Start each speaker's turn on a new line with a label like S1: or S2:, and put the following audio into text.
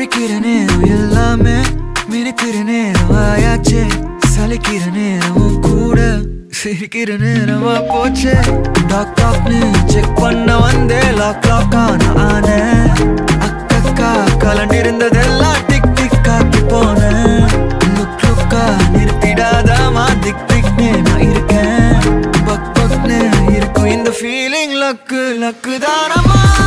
S1: நினைக்கிற நேரம் எல்லாமே மினுக்கிற நேரம் ஆயாச்சே சலிக்கிற நேரம் கூட சிரிக்கிற நேரமா போச்சே டாக் டாக்னு செக் பண்ண வந்தே லாக் லாக் ஆன அக்கக்கா கலண்டிருந்ததெல்லாம் டிக் டிக் காக்கி போனேன் லுக் லுக்கா நிறுத்திடாதாமா திக் திக்னே நான் இருக்கேன் பக் பக்னு இருக்கும் இந்த ஃபீலிங் லக்கு லக்கு தானமா